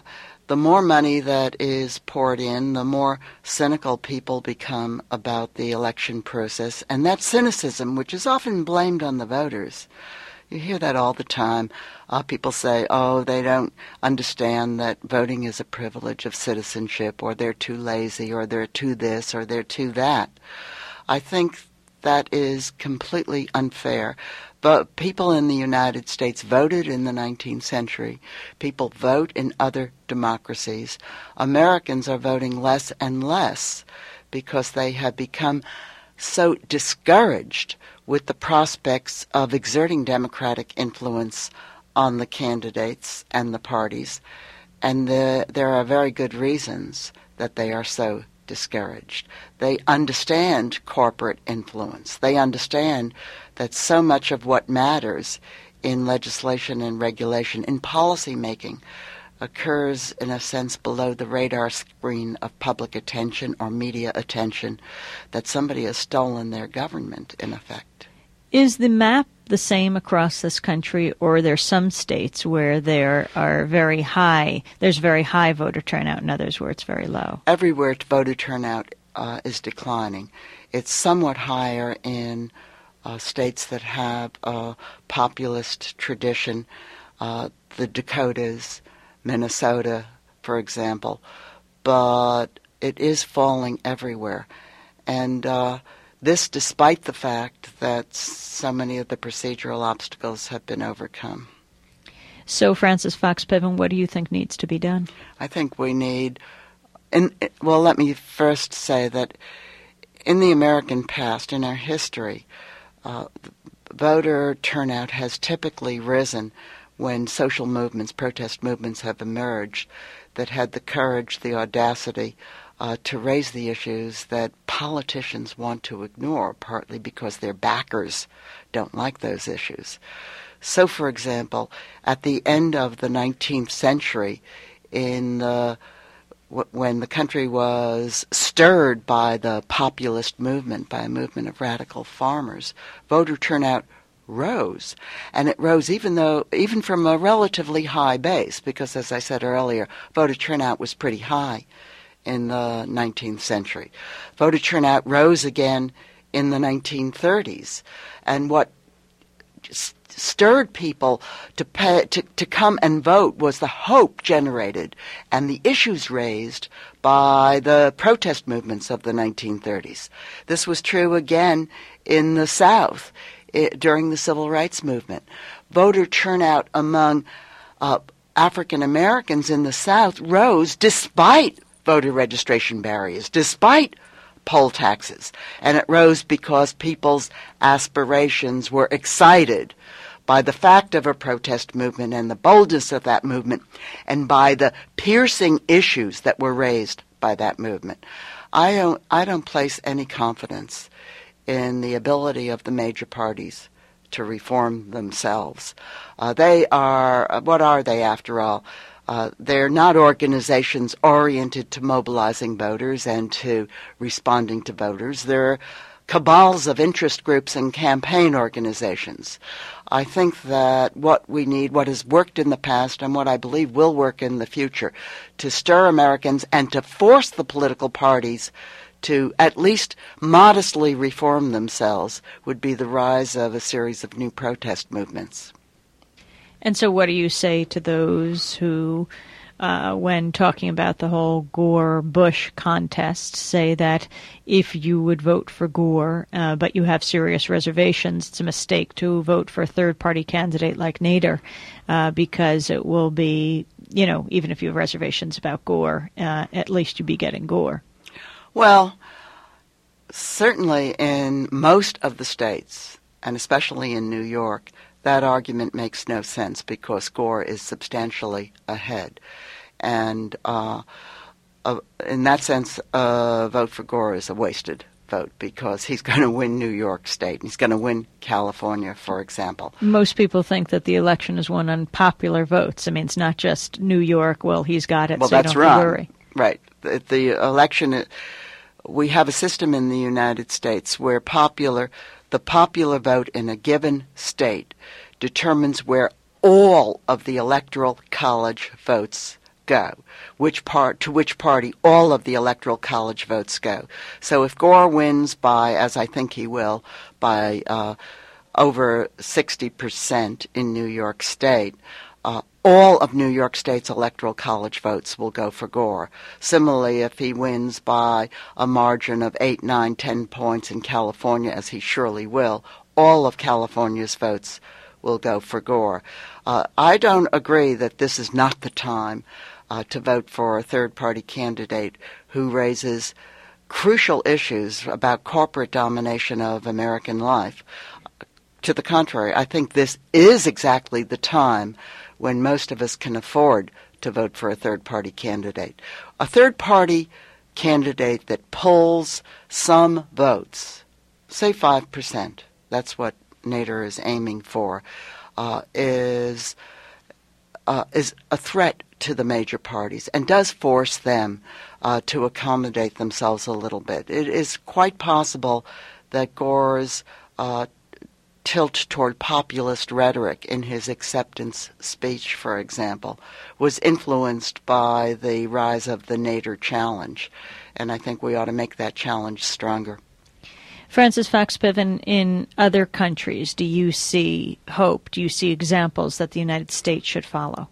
the more money that is poured in, the more cynical people become about the election process. And that cynicism, which is often blamed on the voters, you hear that all the time. Uh, people say, oh, they don't understand that voting is a privilege of citizenship, or they're too lazy, or they're too this, or they're too that. I think that is completely unfair. But people in the United States voted in the nineteenth century. People vote in other democracies. Americans are voting less and less because they have become so discouraged with the prospects of exerting democratic influence on the candidates and the parties. And the, there are very good reasons that they are so discouraged. They understand corporate influence. They understand that so much of what matters in legislation and regulation, in policy making, occurs in a sense below the radar screen of public attention or media attention, that somebody has stolen their government, in effect. Is the map the same across this country, or are there some states where there are very high, there's very high voter turnout, and others where it's very low? Everywhere voter turnout uh, is declining. It's somewhat higher in uh, states that have a populist tradition, uh, the Dakotas, Minnesota, for example, but it is falling everywhere. And uh, this despite the fact that so many of the procedural obstacles have been overcome. So, Frances Fox Piven, what do you think needs to be done? I think we need, and well, let me first say that in the American past, in our history, uh, voter turnout has typically risen when social movements, protest movements have emerged that had the courage, the audacity uh, to raise the issues that politicians want to ignore, partly because their backers don't like those issues. So, for example, at the end of the nineteenth century, in the when the country was stirred by the populist movement, by a movement of radical farmers, voter turnout rose. And it rose even though, even from a relatively high base, because as I said earlier, voter turnout was pretty high in the nineteenth century. Voter turnout rose again in the nineteen thirties. And what stirred people to, pay, to to come and vote was the hope generated and the issues raised by the protest movements of the nineteen thirties. This was true again in the South it, during the Civil Rights Movement. Voter turnout among uh, African Americans in the South rose despite voter registration barriers, despite poll taxes. And it rose because people's aspirations were excited by the fact of a protest movement and the boldness of that movement, and by the piercing issues that were raised by that movement. I don't, I don't place any confidence in the ability of the major parties to reform themselves. Uh, they are, what are they after all? Uh, they're not organizations oriented to mobilizing voters and to responding to voters. They're cabals of interest groups and campaign organizations. I think that what we need, what has worked in the past and what I believe will work in the future, to stir Americans and to force the political parties to at least modestly reform themselves, would be the rise of a series of new protest movements. And so what do you say to those who, uh, when talking about the whole Gore-Bush contest, say that if you would vote for Gore, uh, but you have serious reservations, it's a mistake to vote for a third-party candidate like Nader, uh, because it will be, you know, even if you have reservations about Gore, uh, at least you'd be getting Gore. Well, certainly in most of the states, and especially in New York, that argument makes no sense because Gore is substantially ahead. And uh, uh, in that sense, a uh, vote for Gore is a wasted vote because he's going to win New York State. He's going to win California, for example. Most people think that the election is won on popular votes. I mean, it's not just New York, well, he's got it, well, so you that's don't wrong. have to worry. Right. The, the election, we have a system in the United States where popular, the popular vote in a given state determines where all of the electoral college votes go, which part to which party all of the Electoral College votes go. So if Gore wins by, as I think he will, by uh, over sixty percent in New York State, uh, all of New York State's Electoral College votes will go for Gore. Similarly, if he wins by a margin of eight, nine, ten points in California, as he surely will, all of California's votes will go for Gore. Uh, I don't agree that this is not the time uh, to vote for a third-party candidate who raises crucial issues about corporate domination of American life. To the contrary, I think this is exactly the time when most of us can afford to vote for a third-party candidate. A third-party candidate that pulls some votes, say five percent, that's what Nader is aiming for, uh, is uh, is a threat to the major parties and does force them uh, to accommodate themselves a little bit. It is quite possible that Gore's uh, tilt toward populist rhetoric in his acceptance speech, for example, was influenced by the rise of the Nader challenge, and I think we ought to make that challenge stronger. Francis Fox-Piven, in other countries, do you see hope? Do you see examples that the United States should follow?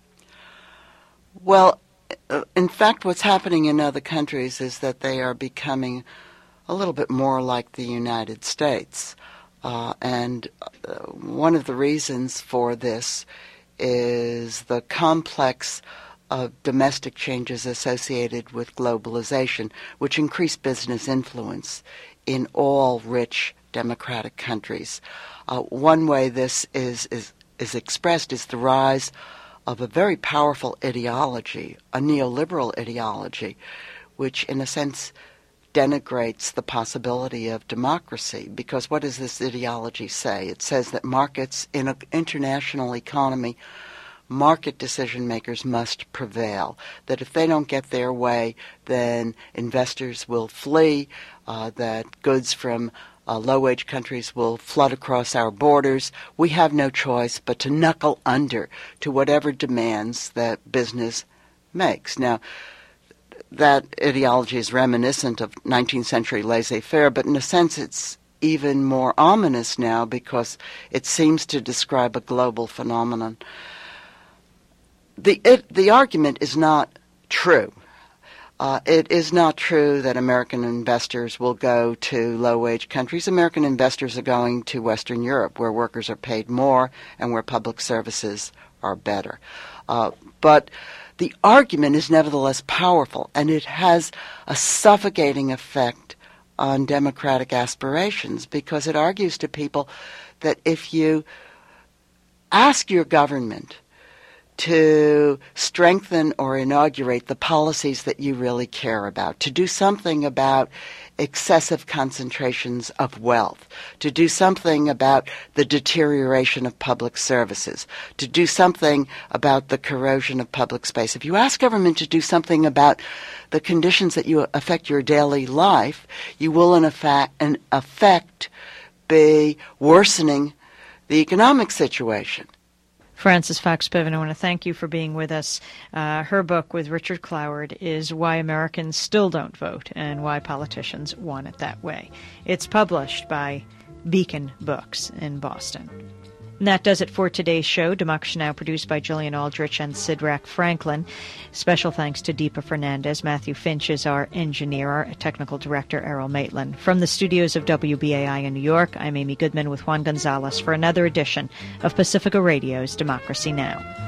Well, in fact, what's happening in other countries is that they are becoming a little bit more like the United States. Uh, and uh, one of the reasons for this is the complex of domestic changes associated with globalization, which increase business influence in all rich democratic countries. Uh, one way this is, is is expressed is the rise of a very powerful ideology, a neoliberal ideology, which in a sense denigrates the possibility of democracy. Because what does this ideology say? It says that markets in an international economy, market decision makers must prevail, that if they don't get their way, then investors will flee, uh, that goods from uh, low-wage countries will flood across our borders. We have no choice but to knuckle under to whatever demands that business makes. Now, that ideology is reminiscent of nineteenth century laissez-faire, but in a sense it's even more ominous now because it seems to describe a global phenomenon. The it, the argument is not true. Uh, it is not true that American investors will go to low-wage countries. American investors are going to Western Europe, where workers are paid more and where public services are better. Uh, but the argument is nevertheless powerful, and it has a suffocating effect on democratic aspirations because it argues to people that if you ask your government to strengthen or inaugurate the policies that you really care about, to do something about excessive concentrations of wealth, to do something about the deterioration of public services, to do something about the corrosion of public space. If you ask government to do something about the conditions that you affect your daily life, you will in effect, in effect be worsening the economic situation. Francis Fox-Piven, I want to thank you for being with us. Uh, her book with Richard Cloward is Why Americans Still Don't Vote and Why Politicians Want It That Way. It's published by Beacon Books in Boston. And that does it for today's show. Democracy Now! Produced by Gillian Aldrich and Sidrak Franklin. Special thanks to Deepa Fernandez. Matthew Finch is our engineer. Our technical director, Errol Maitland. From the studios of W B A I in New York, I'm Amy Goodman with Juan Gonzalez for another edition of Pacifica Radio's Democracy Now!